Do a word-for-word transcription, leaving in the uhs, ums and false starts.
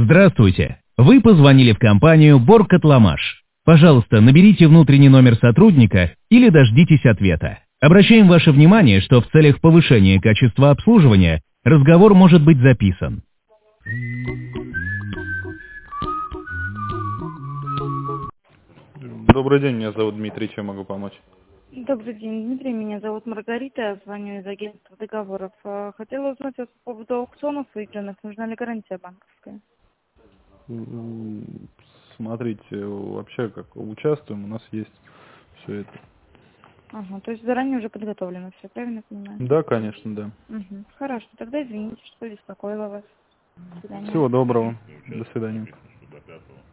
Здравствуйте. Вы позвонили в компанию «Боркотломаш». Пожалуйста, наберите внутренний номер сотрудника или дождитесь ответа. Обращаем ваше внимание, что в целях повышения качества обслуживания разговор может быть записан. Добрый день, меня зовут Дмитрий, чем могу помочь? Добрый день, Дмитрий. Меня зовут Маргарита. Я звоню из агентства договоров. Э, Хотела узнать вас по поводу аукционов выигранных. Нужна ли гарантия банковская? М, Смотрите, вообще как участвуем, у нас есть все это. Ага, то есть заранее уже подготовлено все, правильно понимаю? Да, конечно, да. Угу. Хорошо, тогда извините, что беспокоила вас. До свидания. Всего доброго, до свидания.